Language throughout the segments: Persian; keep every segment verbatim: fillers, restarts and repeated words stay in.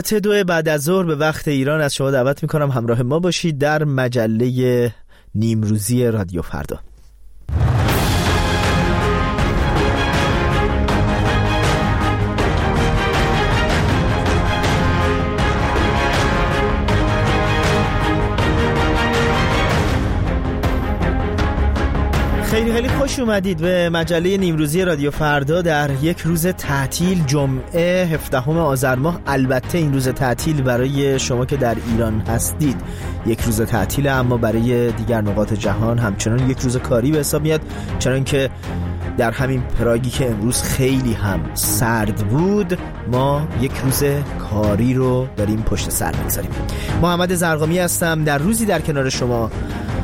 دو بعد از ظهر به وقت ایران از شما دعوت میکنم همراه ما باشید در مجله نیمروزی رادیو فردا. خیلی خیلی خوش اومدید به مجله نیمروزی رادیو فردا در یک روز تعطیل، جمعه هفدهم آذر ماه. البته این روز تعطیل برای شما که در ایران هستید یک روز تعطیل، اما برای دیگر نقاط جهان همچنان یک روز کاری به حساب میاد، چون که در همین پراگی که امروز خیلی هم سرد بود ما یک روز کاری رو داریم پشت سر میگذاریم. محمد زرقامی هستم، در روزی در کنار شما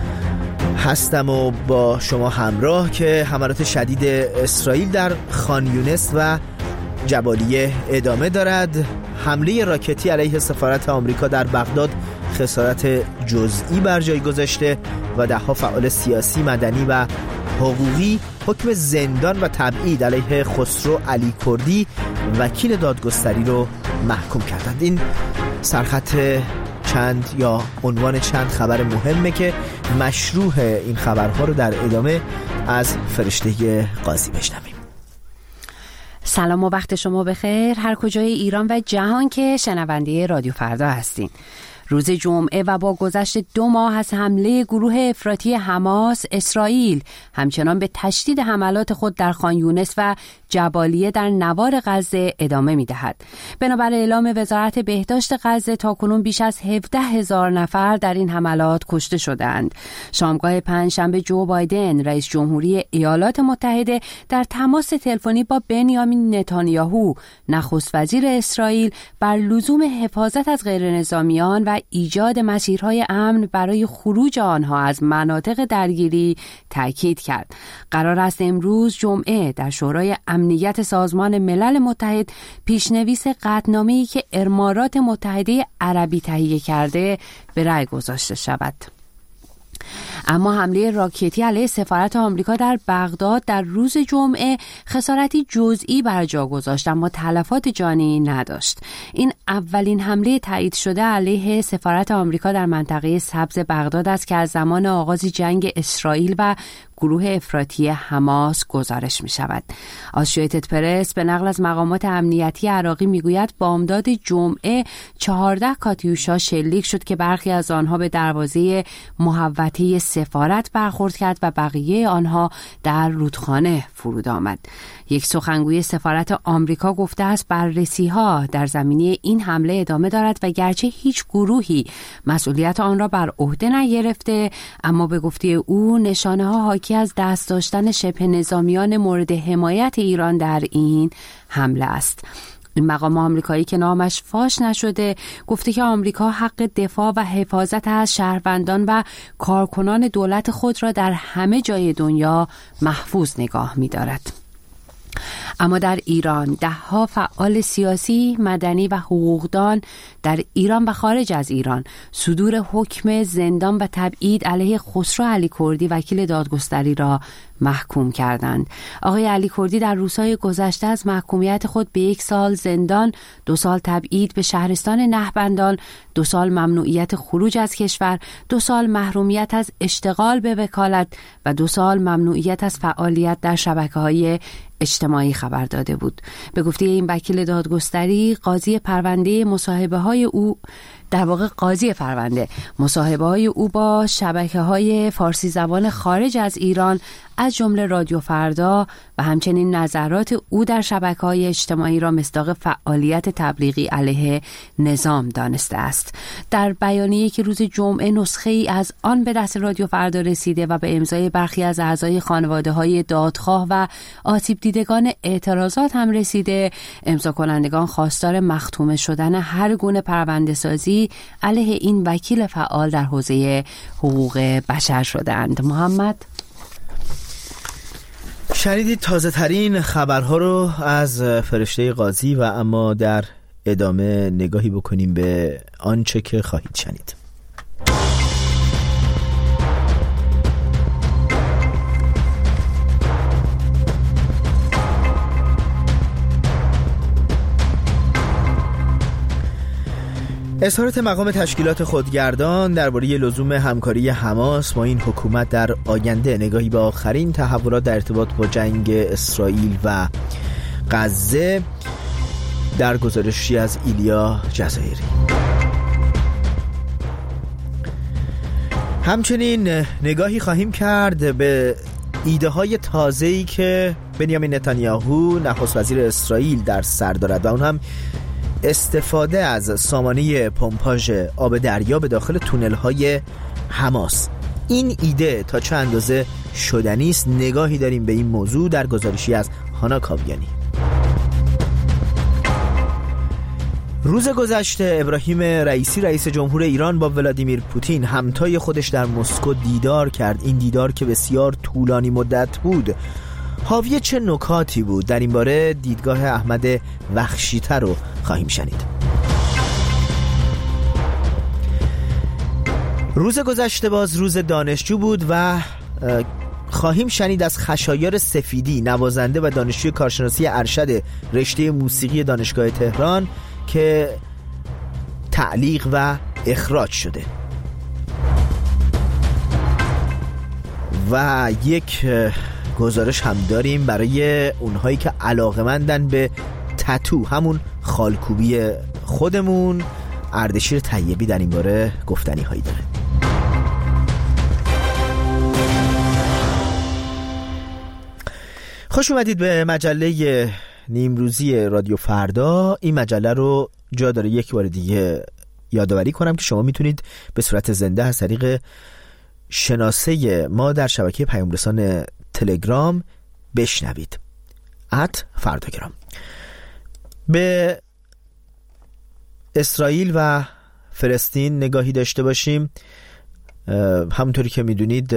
هستم و با شما همراه که حملات شدید اسرائیل در خان یونس و جبالیه ادامه دارد. حمله راکتی علیه سفارت آمریکا در بغداد خسارت جزئی بر جای گذاشته و ده‌ها فعال سیاسی، مدنی و حقوقی حکم زندان و تبعید علیه خسرو علی کردی وکیل دادگستری رو محکوم کردند. این سرخط چند یا عنوان چند خبر مهمه که مشروح این خبرها رو در ادامه از فرشته قاضی بشنویم. سلام و وقت شما بخیر هر کجای ایران و جهان که شنونده رادیو فردا هستین. روز جمعه و با گذشت دو ماه از حمله گروه افراطی حماس، اسرائیل همچنان به تشدید حملات خود در خان یونس و جبالیه در نوار غزه ادامه می‌دهد. بنابر اعلام وزارت بهداشت غزه تاکنون بیش از هفده هزار نفر در این حملات کشته شدند. شامگاه پنجشنبه جو بایدن رئیس جمهوری ایالات متحده در تماس تلفنی با بنیامین نتانیاهو نخست وزیر اسرائیل بر لزوم حفاظت از غیرنظامیان و ایجاد مسیرهای امن برای خروج آنها از مناطق درگیری تاکید کرد. قرار است امروز جمعه در شورای امنیت سازمان ملل متحد پیشنویس قطعنامه‌ای که امارات متحده عربی تهیه کرده به رأی گذاشته شود. اما حمله راکتی علیه سفارت آمریکا در بغداد در روز جمعه خسارتی جزئی بر جا گذاشت اما تلفات جانی نداشت. این اولین حمله تایید شده علیه سفارت آمریکا در منطقه سبز بغداد است که از زمان آغاز جنگ اسرائیل و گروه افراطی حماس گزارش می شود. آسوشیتد پرس به نقل از مقامات امنیتی عراقی می گوید بامداد جمعه چهارده کاتیوشا شلیک شد که برخی از آنها به دروازه محوطه سفارت برخورد کرد و بقیه آنها در رودخانه فرود آمد. یک سخنگوی سفارت آمریکا گفته است بررسی ها در زمینه این حمله ادامه دارد و گرچه هیچ گروهی مسئولیت آن را بر عهده نگرفته، اما به گفته او نشانه ها حاکی از دست داشتن شبه نظامیان مورد حمایت ایران در این حمله است. این مقام آمریکایی که نامش فاش نشده گفته که آمریکا حق دفاع و حفاظت از شهروندان و کارکنان دولت خود را در همه جای دنیا محفوظ نگاه می‌دارد. اما در ایران ده‌ها فعال سیاسی، مدنی و حقوقدان در ایران و خارج از ایران صدور حکم زندان و تبعید علیه خسرو علی کردی وکیل دادگستری را محکوم کردند. آقای علی کردی در روزهای گذشته از محکومیت خود به یک سال زندان، دو سال تبعید به شهرستان نهبندان، دو سال ممنوعیت خروج از کشور، دو سال محرومیت از اشتغال به وکالت و دو سال ممنوعیت از فعالیت در شبکه‌های اجتماعی خبر داده بود. به گفته این وکیل دادگستری قاضی پرونده مصاحبه های او در واقع قاضی پرونده مصاحبه های او با شبکه های فارسی زبان خارج از ایران از جمله رادیو فردا و همچنین نظرات او در شبکه‌های اجتماعی را مصداق فعالیت تبلیغی علیه نظام دانسته است. در بیانیه‌ای که روز جمعه نسخه ای از آن به دست رادیو فردا رسیده و به امضای برخی از اعضای خانواده‌های دادخواه و آسیب دیدگان اعتراضات هم رسیده، امضا کنندگان خواستار مختومه شدن هر گونه پرونده‌سازی علیه این وکیل فعال در حوزه حقوق بشر شدند. محمد شنیدید تازه ترین خبرها رو از فرشته قاضی و اما در ادامه نگاهی بکنیم به آنچه که خواهید شنید. اظهارات مقام تشکیلات خودگردان درباره لزوم همکاری حماس با این حکومت در آینده، نگاهی به آخرین تحولات در ارتباط با جنگ اسرائیل و غزه در گزارشی از ایلیا جزایری. همچنین نگاهی خواهیم کرد به ایده های تازه‌ای که بنیامین نتانیاهو نخست وزیر اسرائیل در سر دارد و اون هم استفاده از سامانه پمپاژ آب دریا به داخل تونل های حماس. این ایده تا چه اندازه شدنی است، نگاهی داریم به این موضوع در گزارشی از هانا کاویانی. روز گذشته ابراهیم رئیسی رئیس جمهور ایران با ولادیمیر پوتین همتای خودش در مسکو دیدار کرد. این دیدار که بسیار طولانی مدت بود حاوی چه نکاتی بود؟ در این باره دیدگاه احمد وخشی‌تر رو خواهیم شنید. روز گذشته باز روز دانشجو بود و خواهیم شنید از خشایار سفیدی، نوازنده و دانشجوی کارشناسی ارشد رشته موسیقی دانشگاه تهران که تعلیق و اخراج شده. و یک گزارش هم داریم برای اونهایی که علاقه‌مندن به تتو، همون خالکوبی خودمون. اردشیر طیبی در این باره گفتنی هایی داره. خوش اومدید به مجله نیمروزی رادیو فردا. این مجله رو جا داره یک بار دیگه یادآوری کنم که شما میتونید به صورت زنده از طریق شناسه ما در شبکه پیام رسان تلگرام بشنوید. ات فرداگرام. به اسرائیل و فلسطین نگاهی داشته باشیم. همونطوری که میدونید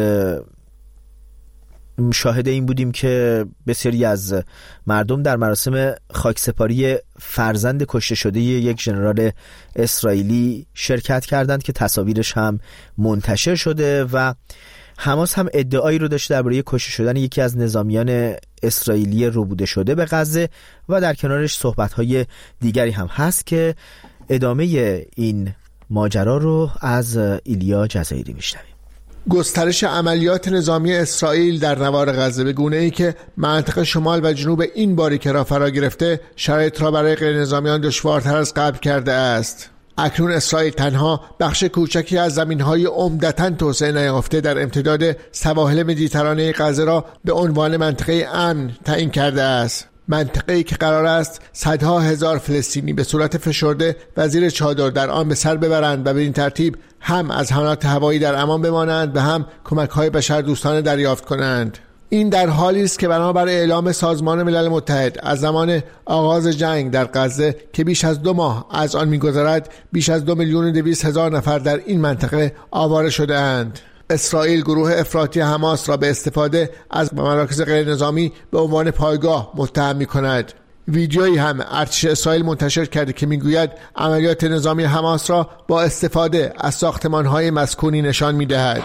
شاهد این بودیم که بسیاری از مردم در مراسم خاکسپاری فرزند کشته شده یک ژنرال اسرائیلی شرکت کردند که تصاویرش هم منتشر شده و حماس هم ادعایی رو داشته درباره کشته شدن یکی از نظامیان اسرائیلی ربوده شده به غزه و در کنارش صحبت‌های دیگری هم هست که ادامه این ماجرا رو از ایلیا جزایری میشنویم. گسترش عملیات نظامی اسرائیل در نوار غزه به گونه‌ای که منطقه شمال و جنوب این باریکه را فرا گرفته شرایط را برای غیر نظامیان دشوارتر از قبل کرده است. اکنون اسرائیل تنها بخش کوچکی از زمین‌های عمدتاً توسعه نیافته در امتداد سواحل مدیترانه غزه را به عنوان منطقه امن تعیین کرده است. منطقه‌ای که قرار است صدها هزار فلسطینی به صورت فشرده و زیر چادر در آن به سر ببرند و به این ترتیب هم از حملات هوایی در امان بمانند و هم کمک‌های بشردوستانه دریافت کنند. این در حالی است که بنابر اعلام سازمان ملل متحد از زمان آغاز جنگ در غزه که بیش از دو ماه از آن می‌گذرد، بیش از دو میلیون و دویست هزار نفر در این منطقه آواره شده‌اند. اسرائیل گروه افراطی حماس را به استفاده از مراکز غیر نظامی به عنوان پایگاه متهم می‌کند. ویدیویی هم ارتش اسرائیل منتشر کرده که میگوید عملیات نظامی حماس را با استفاده از ساختمان‌های مسکونی نشان می‌دهد.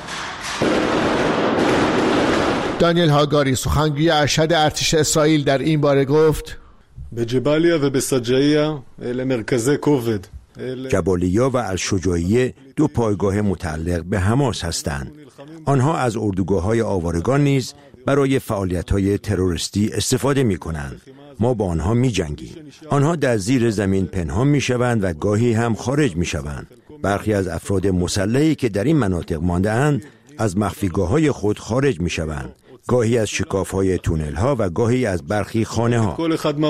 دانیل هاگاری سخنگوی ارشد ارتش اسرائیل در این باره گفت: به جبالیا و به سجایا لمرکز کوفد. جبالیا و الشجاعیه دو پایگاه متعلق به حماس هستند. آنها از اردوگاه‌های آوارگان نیز برای فعالیت‌های تروریستی استفاده می‌کنند. ما با آنها می‌جنگیم. آنها در زیر زمین پنهان می‌شوند و گاهی هم خارج می‌شوند. برخی از افراد مسلحی که در این مناطق مانده‌اند از مخفیگاه‌های خود خارج می‌شوند. گاهی از شکاف‌های تونل‌ها و گاهی از برخی خانه‌ها.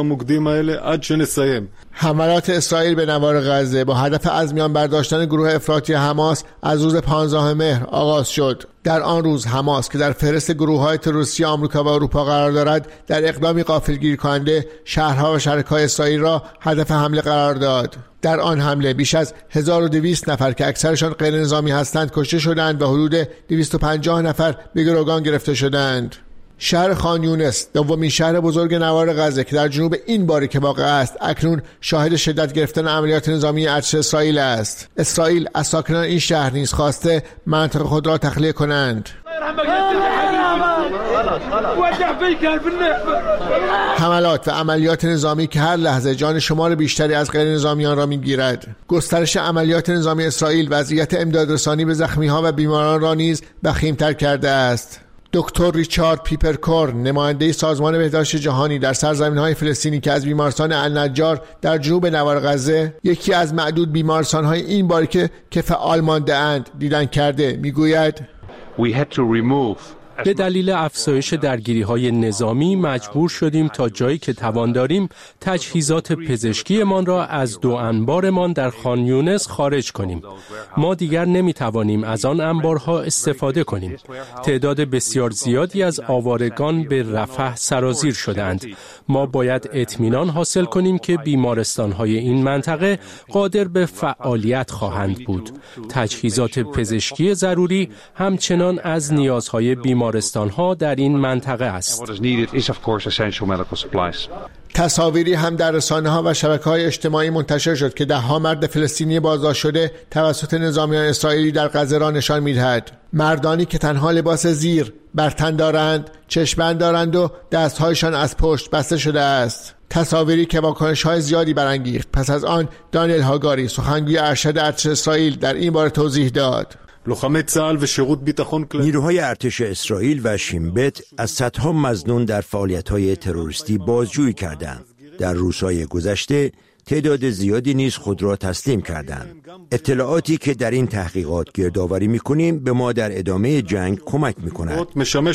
حملات اسرائیل به نوار غزه با هدف از میان برداشتن گروه افراطی حماس از روز پانزدهم مهر آغاز شد. در آن روز حماس که در فهرست گروه‌های تروریستی آمریکا و اروپا قرار دارد، در اقدامی غافلگیر کننده شهرها و شرکای اسرائیل را هدف حمله قرار داد. در آن حمله بیش از هزار و دویست نفر که اکثرشان غیر نظامی هستند کشته شدند و حدود دویست و پنجاه نفر به گروگان گرفته شدند. شهر خان یونس، دومین شهر بزرگ نوار غزه که در جنوب این باریکه واقع است، اکنون شاهد شدت گرفتن عملیات نظامی ارتش اسرائیل است. اسرائیل از ساکنان این شهر نیز خواسته منطقه خود را تخلیه کنند. حملات و عملیات نظامی که هر لحظه جان شمار بیشتری از غیر نظامیان را میگیرد. گسترش عملیات نظامی اسرائیل وضعیت امدادرسانی به زخمی‌ها و بیماران را نیز وخیم‌تر کرده است. دکتر ریچارد پیپرکورن، نماینده سازمان بهداشت جهانی در سرزمین‌های فلسطینی که از بیمارستان النجار در جنوب نوار غزه، یکی از معدود بیمارستان‌های این باریکه که فعال مانده‌اند، دیدن کرده، میگوید We had to remove به دلیل افزایش درگیری‌های نظامی مجبور شدیم تا جایی که توان داریم تجهیزات پزشکیمان را از دو انبارمان در خان یونس خارج کنیم. ما دیگر نمی‌توانیم از آن انبارها استفاده کنیم. تعداد بسیار زیادی از آوارگان به رفح سرازیر شدند. ما باید اطمینان حاصل کنیم که بیمارستان‌های این منطقه قادر به فعالیت خواهند بود. تجهیزات پزشکی ضروری همچنان از نیازهای بیمارستان بیمارستان‌ها در این منطقه است. تصاویری هم در رسانه‌ها و شبکه‌های اجتماعی منتشر شد که ده‌ها مرد فلسطینی بازداشت شده توسط نظامیان اسرائیلی در غزه را نشان می‌دهد. مردانی که تنها لباس زیر بر تن دارند، چشم‌بند دارند و دست‌هایشان از پشت بسته شده است. تصاویری که واکنش‌های زیادی برانگیخت. پس از آن دانیل هاگاری، سخنگوی ارشد ارتش اسرائیل، در این باره توضیح داد. نیروهای ارتش اسرائیل و شین بت از صدها مظنون در فعالیت‌های تروریستی بازجویی کردند. در روزهای گذشته تعداد زیادی نیز خود را تسلیم کردند. اطلاعاتی که در این تحقیقات گردآوری می‌کنیم به ما در ادامه جنگ کمک می‌کند.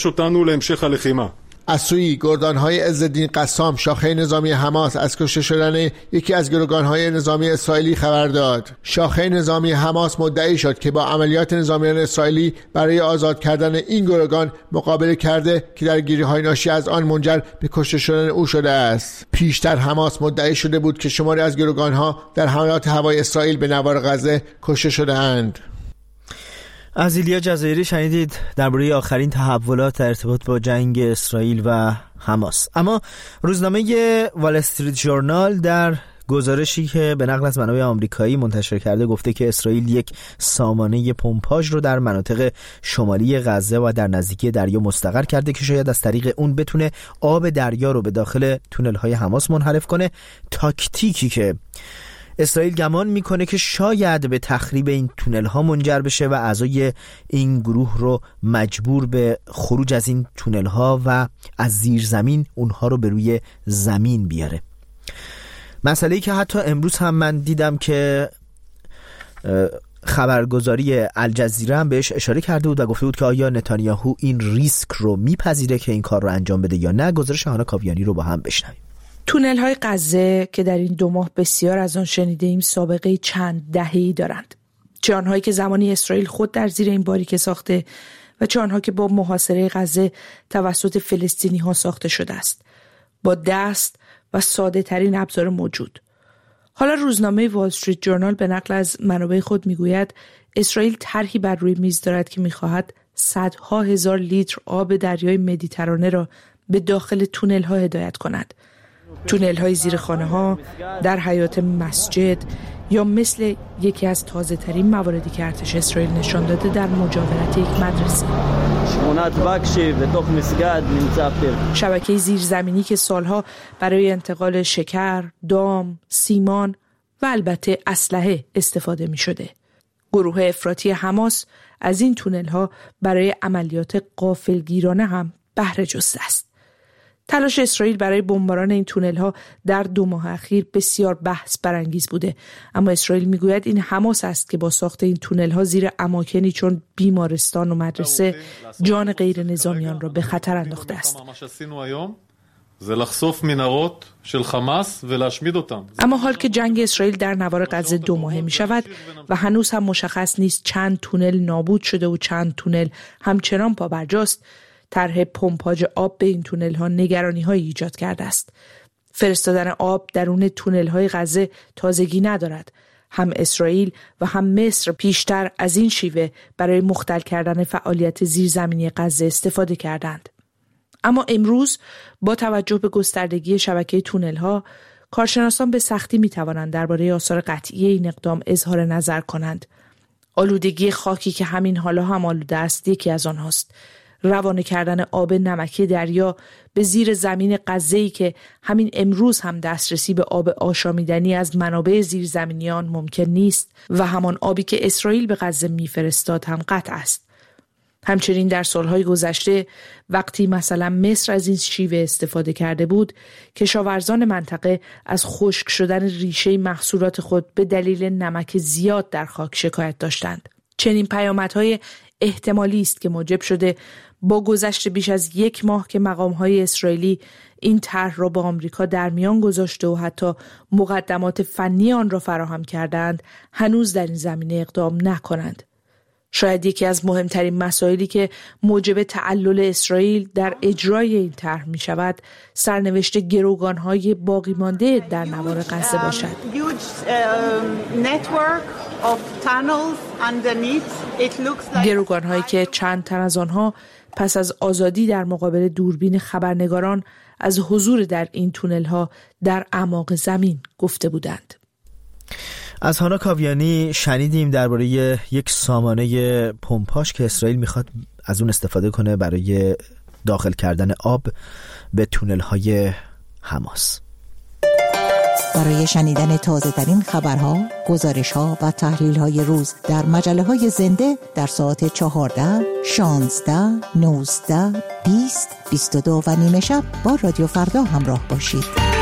از سوی گردان‌های عزالدین قسام، شاخه نظامی حماس، از کشته شدن یکی از گروگان‌های نظامی اسرائیلی خبر داد. شاخه نظامی حماس مدعی شد که با عملیات نظامیان اسرائیلی برای آزاد کردن این گروگان مقابله کرده که درگیری‌های ناشی از آن منجر به کشته شدن او شده است. پیشتر حماس مدعی شده بود که شماری از گروگان‌ها در حملات هوایی اسرائیل به نوار غزه کشته شده‌اند. از ایلیا جزایری شنیدید درباره آخرین تحولات در ارتباط با جنگ اسرائیل و حماس. اما روزنامه وال استریت ژورنال در گزارشی که به نقل از منابع آمریکایی منتشر کرده گفته که اسرائیل یک سامانه پمپاژ رو در مناطق شمالی غزه و در نزدیکی دریا مستقر کرده که شاید از طریق اون بتونه آب دریا رو به داخل تونل‌های حماس منحرف کنه. تاکتیکی که اسرائیل گمان میکنه که شاید به تخریب این تونل ها منجر بشه و اعضای این گروه رو مجبور به خروج از این تونل ها و از زیر زمین اونها رو به روی زمین بیاره. مسئله‌ای که حتی امروز هم من دیدم که خبرگزاری الجزیره هم بهش اشاره کرده بود و گفته بود که آیا نتانیاهو این ریسک رو میپذیره که این کار رو انجام بده یا نه. گزارش هانا کاویانی رو با هم بشنویم. تونل های غزه که در این دو ماه بسیار از آن شنیده ایم سابقه چند دهه‌ای دارند. چه آنهایی که زمانی اسرائیل خود در زیر این باریکه ساخته و چه آنها که با محاصره غزه توسط فلسطینی ها ساخته شده است. با دست و ساده ترین ابزار موجود. حالا روزنامه وال استریت جورنال به نقل از منابع خود میگوید اسرائیل طرحی بر روی میز دارد که میخواهد صدها هزار لیتر آب دریای مدیترانه را به داخل تونل ها هدایت کند. تونل های زیر خانه ها، در حیات مسجد یا مثل یکی از تازه ترین مواردی که ارتش اسرائیل نشان داده در مجاورت یک مدرسه. شبکه زیرزمینی که سالها برای انتقال شکر، دام، سیمان و البته اسلحه استفاده می شده. گروه افراطی حماس از این تونل ها برای عملیات غافلگیرانه هم بهره جسته است. تلاش اسرائیل برای بمباران این تونل ها در دو ماه اخیر بسیار بحث برانگیز بوده، اما اسرائیل میگوید این حماس است که با ساخت این تونل ها زیر اماکنی چون بیمارستان و مدرسه جان غیر نظامیان را به خطر انداخته است. اما حال که جنگ اسرائیل در نوار غزه دو ماهه می شود و هنوز هم مشخص نیست چند تونل نابود شده و چند تونل همچنان پابرجاست، طرح پمپاژ آب به این تونل ها نگرانی های ایجاد کرده است. فرستادن آب درون تونل های غزه تازگی ندارد. هم اسرائیل و هم مصر پیشتر از این شیوه برای مختل کردن فعالیت زیرزمینی غزه استفاده کردند. اما امروز با توجه به گستردگی شبکه تونل ها، کارشناسان به سختی می توانند درباره آثار قطعی این اقدام اظهار نظر کنند. آلودگی خاکی که همین حالا هم آلوده است یکی از آنهاست. روانه کردن آب نمکی دریا به زیر زمین غزه‌ای که همین امروز هم دسترسی به آب آشامیدنی از منابع زیرزمینیان ممکن نیست و همان آبی که اسرائیل به غزه میفرستاد هم قطع است. همچنین در سالهای گذشته وقتی مثلا مصر از این شیوه استفاده کرده بود، کشاورزان منطقه از خشک شدن ریشه محصولات خود به دلیل نمک زیاد در خاک شکایت داشتند. چنین پیامدهای احتمالی است که موجب شده با گذشت بیش از یک ماه که مقام‌های اسرائیلی این طرح را با آمریکا در میان گذاشته و حتی مقدمات فنی آن را فراهم کردند، هنوز در این زمینه اقدام نکنند. شاید یکی از مهمترین مسائلی که موجب تعلل اسرائیل در اجرای این طرح می شود سرنوشت گروگان‌های باقی مانده در نوار غزه باشد. گروگان‌هایی که چند تن از آنها پس از آزادی در مقابل دوربین خبرنگاران از حضور در این تونل‌ها در اعماق زمین گفته بودند. از هانا کاویانی شنیدیم درباره یک سامانه پمپاژ که اسرائیل میخواد از اون استفاده کنه برای داخل کردن آب به تونل‌های حماس. برای شنیدن تازه‌ترین خبرها، گزارش‌ها و تحلیل‌های روز در مجله‌های زنده در ساعت چهارده، شانزده، نوزده، بیست، بیست و دو و نیمه شب با رادیو فردا همراه باشید.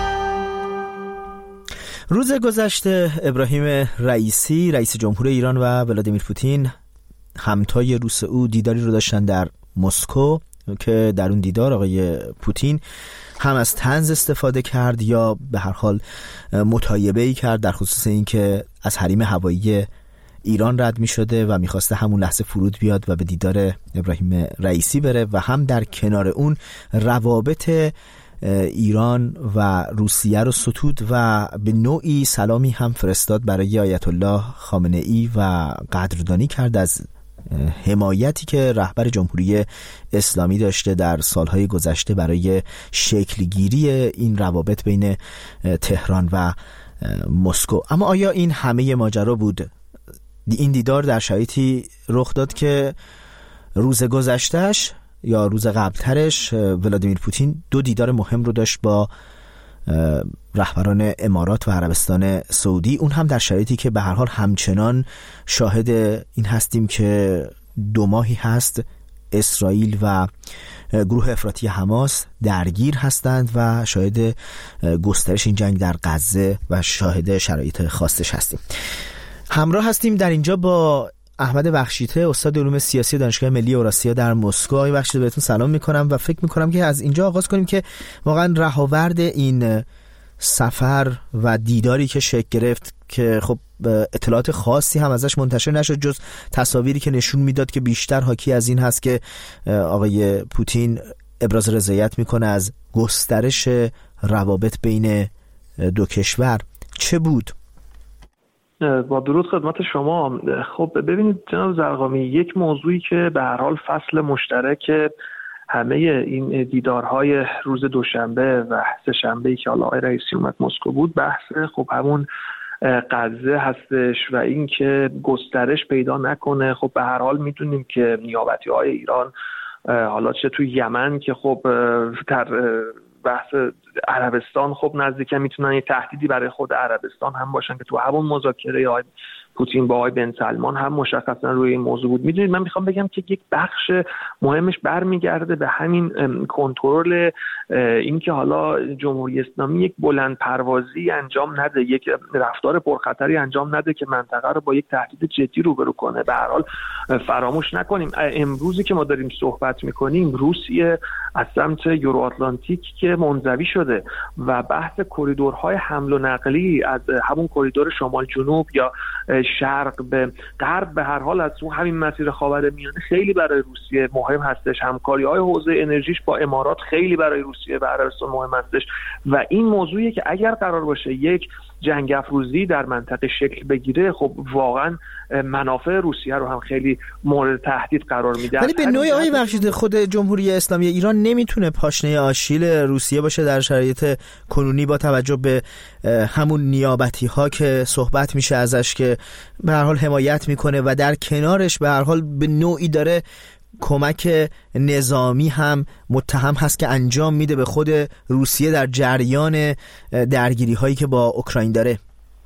روز گذشته ابراهیم رئیسی رئیس جمهور ایران و ولادیمیر پوتین همتای روس او دیداری رو داشتن در مسکو که در اون دیدار آقای پوتین هم از طنز استفاده کرد یا به هر حال مطایبه‌ای کرد در خصوص این که از حریم هوایی ایران رد می شده و می خواسته همون لحظه فرود بیاد و به دیدار ابراهیم رئیسی بره و هم در کنار اون روابط ایران و روسیه رو ستود و به نوعی سلامی هم فرستاد برای آیت الله خامنه ای و قدردانی کرد از حمایتی که رهبر جمهوری اسلامی داشته در سالهای گذشته برای شکلگیری این روابط بین تهران و مسکو. اما آیا این همه ماجرا بود؟ این دیدار در شرایطی رخ داد که روز گذشتهش یا روز قبلترش ولادیمیر پوتین دو دیدار مهم رو داشت با رهبران امارات و عربستان سعودی، اون هم در شرایطی که به هر حال همچنان شاهد این هستیم که دو ماهی هست اسرائیل و گروه افراطی حماس درگیر هستند و شاهد گسترش این جنگ در غزه و شاهد شرایط خاصش هستیم. همراه هستیم در اینجا با احمد بخشیته، استاد علوم سیاسی دانشگاه ملی اوراسیا در مسکو. آقای بخشیته بهتون سلام میکنم و فکر میکنم که از اینجا آغاز کنیم که واقعا رهاورد این سفر و دیداری که شکل گرفت که خب اطلاعات خاصی هم ازش منتشر نشد جز تصاویری که نشون میداد که بیشتر حاکی از این هست که آقای پوتین ابراز رضایت میکنه از گسترش روابط بین دو کشور. چه بود؟ با درود خدمت شما. خب ببینید جناب زرقامی، یک موضوعی که به هر حال فصل مشترک همه این دیدارهای روز دوشنبه و سه‌شنبه‌ای که حالا آقای رئیسی اومد مسکو بود، بحث خب همون غزه هستش و این که گسترش پیدا نکنه. خب به هر حال میدونیم که نیابتی‌های ایران حالا چه توی یمن که خب در بحث عربستان خب نزدیکه میتونن یه تهدیدی برای خود عربستان هم باشن که تو همون مذاکره آقای پوتین با آقای بن سلمان هم مشخصا روی این موضوع بود. میدونید من میخوام بگم که یک بخش مهمش برمیگرده به همین کنترل، این که حالا جمهوری اسلامی یک بلند پروازی انجام نده، یک رفتار پرخطری انجام نده که منطقه رو با یک تهدید جدی روبرو کنه. به هر حال فراموش نکنیم امروزی که ما داریم صحبت میکنیم روسیه از سمت یورو آتلانتیک که منزوی شده و بحث کریدورهای حمل و نقلی از همون کریدور شمال جنوب یا شرق به غرب به هر حال از اون همین مسیر خاورمیانه خیلی برای روسیه مهم هستش. همکاری‌های حوزه انرژیش با امارات خیلی برای روسیه و عربستان مهم هستش و این موضوعیه که اگر قرار باشه یک جنگ افروزی در منطقه شکل بگیره خب واقعا منافع روسیه رو هم خیلی مورد تهدید قرار میده. ولی به نوعی آقای بخشیده خود جمهوری اسلامی ایران نمیتونه پاشنه آشیل روسیه باشه در شرایط کنونی با توجه به همون نیابتی ها که صحبت میشه ازش که به هر حال حمایت میکنه و در کنارش به هر حال به نوعی داره کمک نظامی هم متهم هست که انجام میده به خود روسیه در جریان درگیری هایی که با اوکراین داره.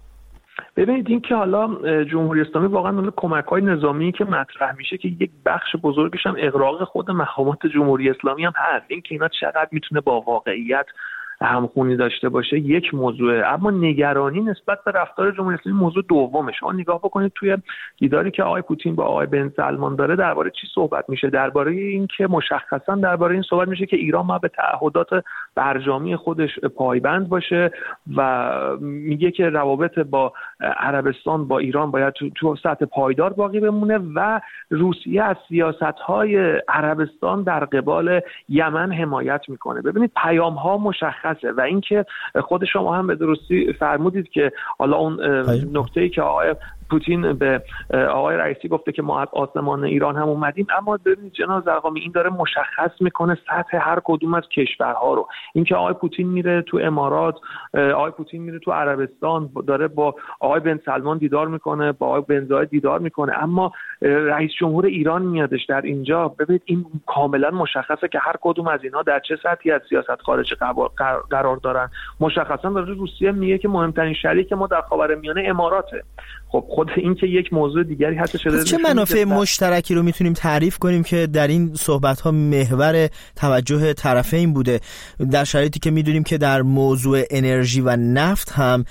ببینید این که حالا جمهوری اسلامی واقعا کمک‌های نظامی که مطرح میشه که یک بخش بزرگش هم اغراق خود مقامات جمهوری اسلامی هم هست، این که اینا چقدر میتونه با واقعیت همخونی داشته باشه یک موضوعه، اما نگرانی نسبت به رفتار جمهوری اسلامی موضوع دومه. شما نگاه بکنید توی دیداری که آقای پوتین با آقای بن سلمان داره درباره چی صحبت میشه؟ درباره این که مشخصا درباره این صحبت میشه که ایران ما به تعهدات برجامی خودش پایبند باشه و میگه که روابط با عربستان با ایران باید تو, تو سطح پایدار باقی بمونه و روسیه از سیاست‌های عربستان در قبال یمن حمایت میکنه. ببینید پیام‌ها مشخص و اینکه خود شما هم به درستی فرمودید که حالا اون نکته‌ای که آقای پوتین به آقای رئیسی گفته که ما از آسمان ایران هم اومدیم، اما ببینید جناب زرقامی این داره مشخص میکنه سطح هر کدوم از کشورها رو. اینکه آقای پوتین میره تو امارات، آقای پوتین میره تو عربستان، داره با آقای بن سلمان دیدار میکنه، با آقای بن زاید دیدار میکنه، اما رئیس جمهور ایران میادش در اینجا. ببینید این کاملا مشخصه که هر کدوم از اینا در چه سطحی از سیاست خارجی قرار دارن. مشخصا داره روسیه میگه که مهمترین شریک ما در خاورمیانه اماراته. خب خود این که یک موضوع دیگری هست شده. چه منافع مشترکی رو میتونیم تعریف کنیم که در این صحبت ها محور توجه طرفین بوده، در شرایطی که میدونیم که در موضوع انرژی و نفت هم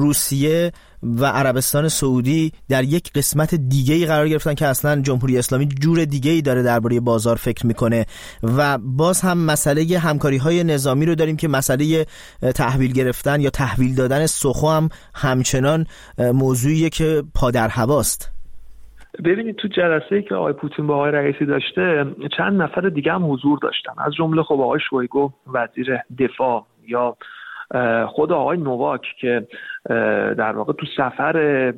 روسیه و عربستان سعودی در یک قسمت دیگه‌ای قرار گرفتن که اصلا جمهوری اسلامی جور دیگه‌ای داره درباره بازار فکر میکنه و باز هم مسئله همکاری‌های نظامی رو داریم که مسئله تحویل گرفتن یا تحویل دادن سخو هم همچنان موضوعیه که پا در هواست. ببینید تو جلسه‌ای که آقای پوتین با آقای رئیسی داشته چند نفر دیگه هم حضور داشتن، از جمله خب آقای شویگو وزیر دفاع یا خود آقای نوواک که در واقع تو سفر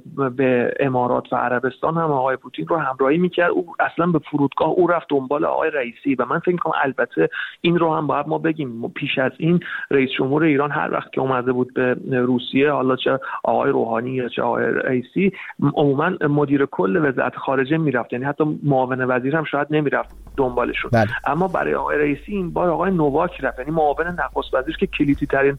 به امارات و عربستان هم آقای پوتین رو همراهی میکرد. او اصلا به فرودگاه او رفت دنبال آقای رئیسی و من فکر میکنم البته این رو هم باید ما بگیم پیش از این رئیس جمهور ایران هر وقت که اومده بود به روسیه، حالا چه آقای روحانی یا چه آقای رئیسی، عموما مدیر کل وزارت خارجه میرفت، یعنی حتی معاون وزیر هم شاید نمیرفت دنبالشون. بله. اما برای آقای رئیسی این بار آقای نوواک رفت، یعنی معاون نخست وزیر که کلیدی ترین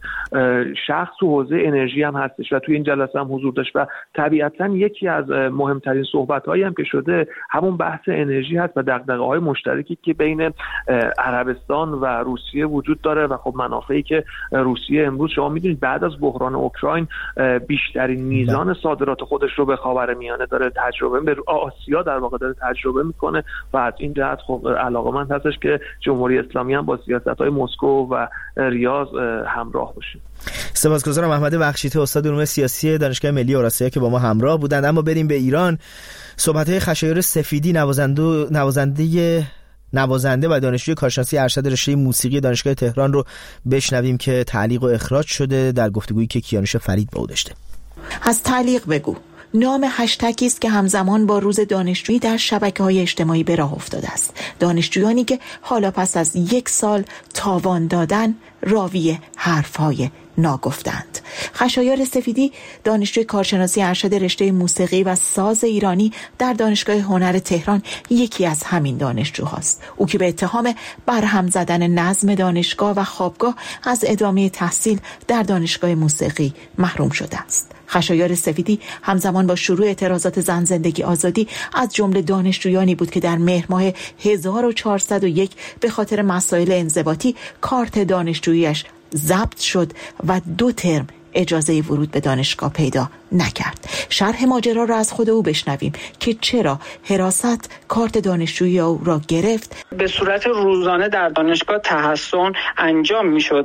شخص تو حوزه انرژی هم هستش و توی این جلسه هم حضور داشت و طبیعتاً یکی از مهمترین صحبت‌هایی هم که شده همون بحث انرژی هست و دغدغه‌های مشترکی که بین عربستان و روسیه وجود داره و خب منافعی که روسیه امروز شما میدونید بعد از بحران اوکراین بیشترین میزان صادرات خودش رو به خاورمیانه داره تجربه به آسیا در واقع داره تجربه میکنه و از این جهت خب علاقه‌مند هستش که جمهوری اسلامی هم با سیاست‌های مسکو و ریاض همراه باشه. سپاسگزارم احمد بخشیته، استاد علوم سیاسی دانشگاه ملی اوراسیا که با ما همراه بودند. اما بریم به ایران. صحبت‌های خشایار سفیدی نوازنده نوازنده نوازنده و دانشجوی کارشناسی ارشد رشته موسیقی دانشگاه تهران رو بشنویم که تعلیق و اخراج شده در گفتگویی که کیانوش فرید با او داشته. از تعلیق بگو نام هشتگی است که همزمان با روز دانشجویی در شبکه‌های اجتماعی به راه افتاده است. دانشجویانی که حالا پس از یک سال تاوان دادن راوی حرف‌های ناگفتند. خشایار سفیدی دانشجوی کارشناسی ارشد رشته موسیقی و ساز ایرانی در دانشگاه هنر تهران یکی از همین دانشجوهاست. او که به اتهام برهم زدن نظم دانشگاه و خوابگاه از ادامه تحصیل در دانشگاه موسیقی محروم شده است. خشایار سفیدی همزمان با شروع اعتراضات زن زندگی آزادی از جمله دانشجویانی بود که در مهر ماه هزار و چهارصد و یک به خاطر مسائل انضباطی کارت دانشجوییش ضبط شد و دو ترم اجازه ورود به دانشگاه پیدا نکرد. شرح ماجرا را از خود او بشنویم که چرا حراست کارت دانشجویی او را گرفت. به صورت روزانه در دانشگاه تحسن انجام میشد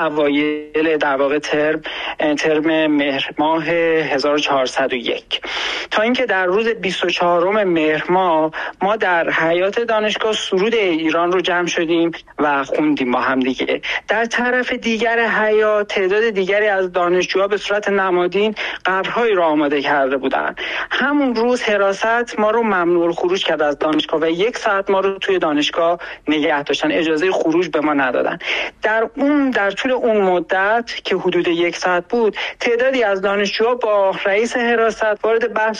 اوایل در واقع ترم ترم مهر ماه هزار و چهارصد و یک تا اینکه در روز بیست و چهارم مهر ماه ما در حیاط دانشگاه سرود ایران رو جمع شدیم و خوندیم با هم دیگه. در طرف دیگر حیاط تعداد دیگری از دانشجوها به صورت نمادین قبرهایی را آماده کرده بودند. همون روز حراست ما رو ممنوع الخروج کرد از دانشگاه و یک ساعت ما رو توی دانشگاه نگه داشتن، اجازه خروج به ما ندادن. در اون در طول اون مدت که حدود یک ساعت بود تعدادی از دانشجوها با رئیس حراست وارد بحث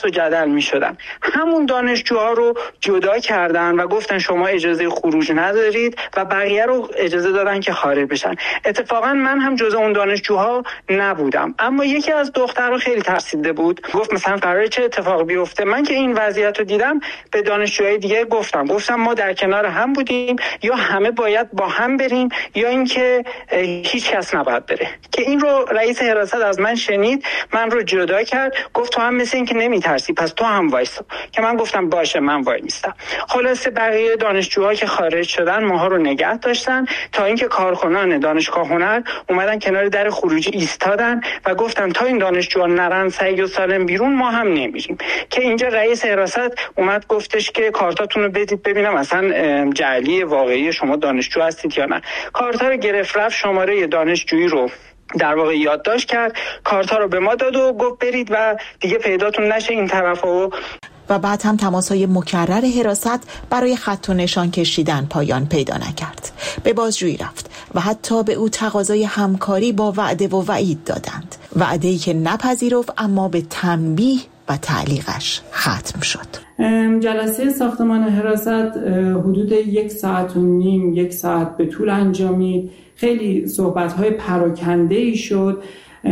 بحث و جدل میشدن. همون دانشجوها رو جدا کردن و گفتن شما اجازه خروج ندارید و بقیه رو اجازه دادن که خارج بشن. اتفاقا من هم جزء اون دانشجوها نبودم، اما یکی از دخترها خیلی ترسیده بود، گفت مثلا قراره چه اتفاقی بیفته. من که این وضعیت رو دیدم به دانشجوهای دیگه گفتم گفتم ما در کنار هم بودیم، یا همه باید با هم بریم یا اینکه هیچ کس نباید بره. که این رو رئیس حراست از من شنید، من رو جدا کرد، گفت تو هم مثل این که نمیترسی پس تو هم وایسا. که من گفتم باشه من وای میستم. خلاصه بقیه دانشجوها که خارج شدن ماها رو نگه داشتن تا اینکه کارکنان دانشگاه هنر اومدن کنار در خروجی ایستادن و گفتن تا این دانشجوها نرن سعی و سالم بیرون ما هم نمیریم. که اینجا رئیس حراست اومد گفتش که کارتاتون رو بدید ببینم اصلا جعلی واقعی شما دانشجو هستید یا نه. کارتا رو گرفت، رفت شماره دانشجویی رو در واقع یادداشت کرد، کارتا رو به ما داد و گفت برید و دیگه پیداتون نشه این طرفا. و بعد هم تماس‌های مکرر حراست برای خط و نشان کشیدن پایان پیدا نکرد. به بازجویی رفت و حتی به او تقاضای همکاری با وعده و وعید دادند. وعده‌ای که نپذیرفت اما به تنبیه و تعلیقش ختم شد. جلسه ساختمان حراست حدود یک ساعت و نیم یک ساعت به طول انجامید. خیلی صحبت‌های پراکنده‌ای شد،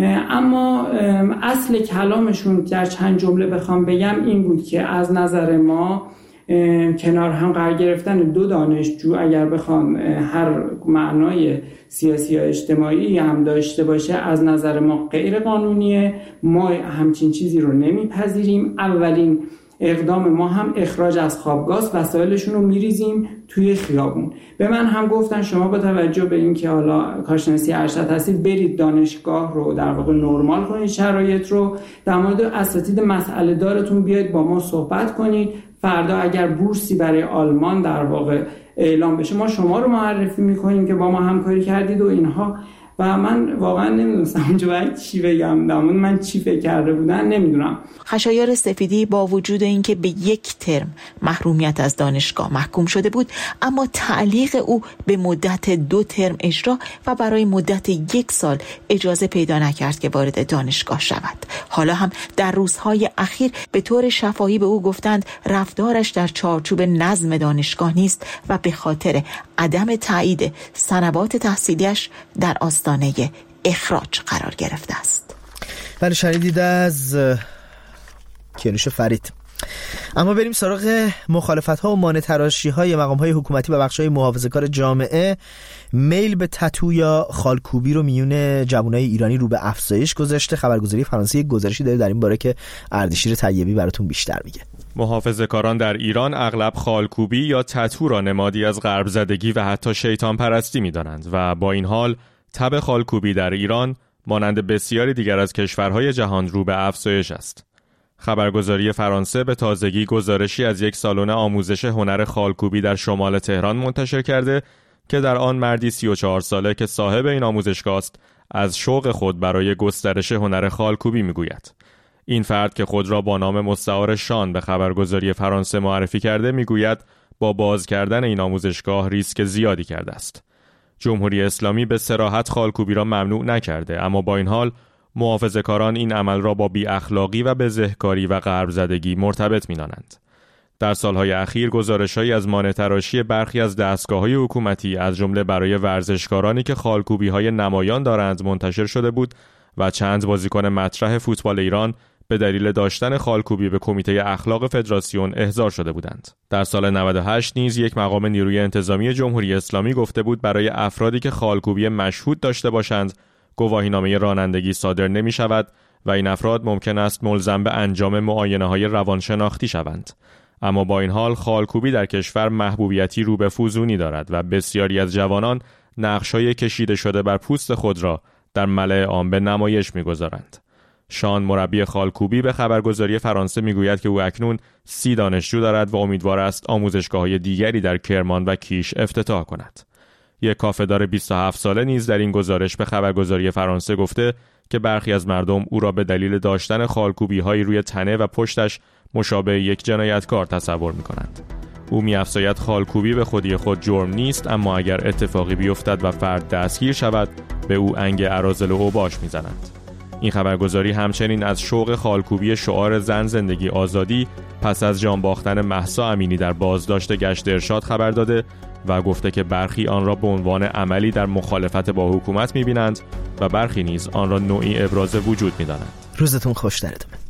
اما اصل کلامشون در چند جمله بخوام بگم این بود که از نظر ما کنار هم قرار گرفتن دو دانشجو اگر بخوام هر معنای سیاسی یا اجتماعی هم داشته باشه از نظر ما غیر قانونیه. ما همچین چیزی رو نمیپذیریم. اولین اقدام ما هم اخراج از خوابگاه، وسایلشون رو میریزیم توی خیابون. به من هم گفتن شما با توجه به این که حالا کارشناسی ارشد هستید برید دانشگاه رو در واقع نرمال کنید، شرایط رو در مورد اساتید مسئله دارتون بیاید با ما صحبت کنید، فردا اگر بورسی برای آلمان در واقع اعلام بشه ما شما رو معرفی میکنیم که با ما همکاری کردید و اینها. و من واقعا نمیدونستم اونجا باید چی بگم، دامون من چی فکر کرده بودن نمیدونم. خشایار سفیدی با وجود اینکه به یک ترم محرومیت از دانشگاه محکوم شده بود، اما تعلیق او به مدت دو ترم اجرا و برای مدت یک سال اجازه پیدا نکرد که وارد دانشگاه شود. حالا هم در روزهای اخیر به طور شفاهی به او گفتند رفتارش در چارچوب نظم دانشگاه نیست و به خاطر عدم تایید سنوات تحصیلیش در آستانه اخراج قرار گرفته است. بله شنیدید از کیانوش فرید. اما بریم سراغ مخالفت‌ها و مانع‌تراشی‌های مقام‌های حکومتی و بخش‌های محافظه‌کار جامعه. میل به تتو یا خالکوبی رو میون جوانای ایرانی رو به افزایش گذاشته. خبرگزاری فرانسه یک گزارشی داره در این باره که اردشیر طیبی براتون بیشتر میگه. محافظه‌کاران در ایران اغلب خالکوبی یا تتو را نمادی از غرب زدگی و حتی شیطان پرستی می‌دانند و با این حال تب خالکوبی در ایران مانند بسیاری دیگر از کشورهای جهان رو به افزایش است. خبرگزاری فرانسه به تازگی گزارشی از یک سالن آموزش هنر خالکوبی در شمال تهران منتشر کرده که در آن مردی سی و چهار ساله که صاحب این آموزشگاه است از شوق خود برای گسترش هنر خالکوبی میگوید. این فرد که خود را با نام مستعار شان به خبرگزاری فرانسه معرفی کرده میگوید با باز کردن این آموزشگاه ریسک زیادی کرده است. جمهوری اسلامی به صراحت خالکوبی را ممنوع نکرده، اما با این حال محافظه‌کاران این عمل را با بی اخلاقی و بزهکاری و غرب زدگی مرتبط می‌دانند. در سالهای اخیر گزارش‌هایی از مانع‌تراشی برخی از دستگاه‌های حکومتی از جمله برای ورزشکارانی که خالکوبی‌های نمایان دارند منتشر شده بود و چند بازیکن مطرح فوتبال ایران به دلیل داشتن خالکوبی به کمیته اخلاق فدراسیون احضار شده بودند. در سال نود و هشت نیز یک مقام نیروی انتظامی جمهوری اسلامی گفته بود برای افرادی که خالکوبی مشهود داشته باشند گواهینامه رانندگی صادر نمی شود و این افراد ممکن است ملزم به انجام معاینه‌های روانشناختی شوند. اما با این حال خالکوبی در کشور محبوبیتی رو به فزونی دارد و بسیاری از جوانان نقش‌های کشیده شده بر پوست خود را در ملأ عام به نمایش می‌گذارند. شان مربی خالکوبی به خبرگزاری فرانسه میگوید که او اکنون سی دانشجو دارد و امیدوار است آموزشگاه‌های دیگری در کرمان و کیش افتتاح کند. یک کافه‌دار بیست و هفت ساله نیز در این گزارش به خبرگزاری فرانسه گفته که برخی از مردم او را به دلیل داشتن خالکوبی‌هایی روی تنه و پشتش مشابه یک جنایتکار تصور می‌کنند. او می‌افزاید خالکوبی به خودی خود جرم نیست، اما اگر اتفاقی بیفتد و فرد دستگیر شود به او انگ اراذل و اوباش می‌زنند. این خبرگزاری همچنین از شوق خالکوبی شعار زن زندگی آزادی پس از جان باختن مهسا امینی در بازداشت گشت ارشاد خبر داده و گفته که برخی آن را به عنوان عملی در مخالفت با حکومت می‌بینند و برخی نیز آن را نوعی ابراز وجود می‌دانند. روزتون خوش. درتون